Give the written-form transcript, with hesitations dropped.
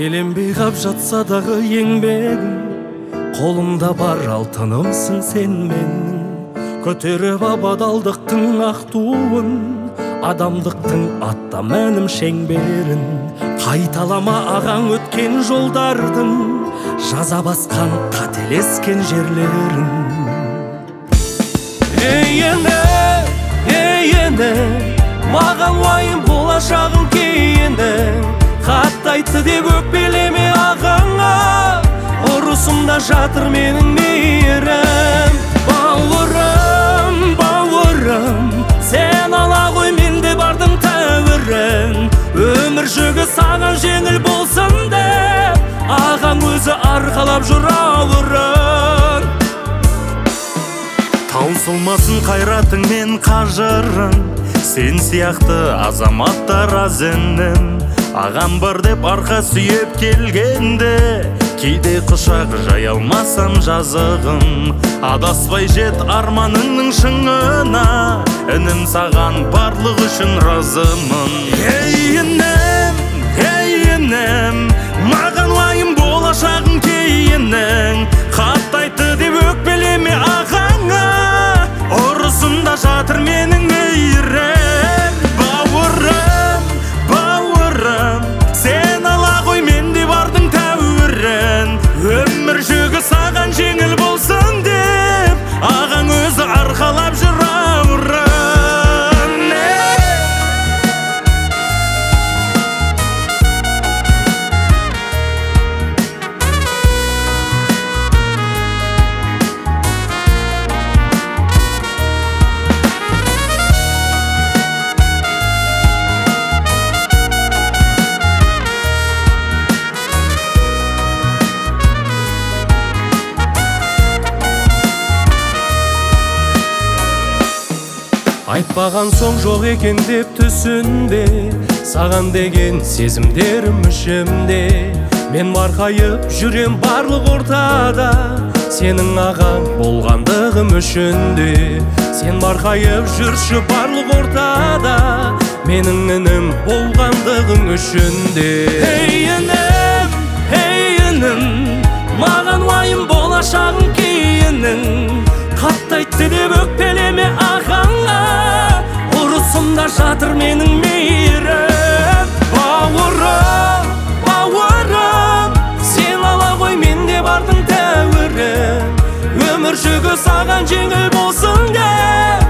еленбей қап жатса дағы еңбегім, қолымда бар алтынымсың сен менің. Көтеріп абадалдықтың ақ туын, адамдықтың атта мәнім шеңберін. Қайталама ағаң өткен жолдардың, жаза басқан қателескен жерлерін. Ей ене, маған уайым болашағың кейіні. Қатты айтты деп өкпелеме ағаңа, ұрысымда жатыр менің мейірім. Бауырым, сен ала ғой, менде бардың тәуірін. Өмір жүгі саған жеңіл болсын деп, ағаң өзі арқалап жүр ауырын. Таусылмасын қайратың мен қажырың, сен сияқты азаматтар аз інім. Ағам бар деп арқа сүйеп келгенде, кейде құшақ жай алмасам жазығым. Адаспай жет арманыңның шыңына, інім саған барлық үшін разымын. Ей інім, маған уайым болашағың кейіннің. Қатты айтты деп өкпелеме ағаңа, ұрысымда жатыр менің мейірім. Бауырым, сен ала ғой, менде бардың тәуірін. Өмір жүгі саған жеңіл болсын деп, ағаң өзі арқалап жүр ауырын. Айтпаған соң жоқ екен деп түсінбе, саған деген сезімдерім ішімде. Мен марқайып жүрем барлық ортада, сенің ағаң болғандығым үшінде. Сен марқайып жүрші барлық ортада, менің інім болғандығың үшінде. Ей інім, маған уайым болашағың кейінің. Қатты айтты деп өкпелеме ағаңа, ұрысымда жатыр менің мейірім. Бауырым, сен ала ғой, менде бардың тәуірін. Өмір жүгі саған жеңіл болсын деп,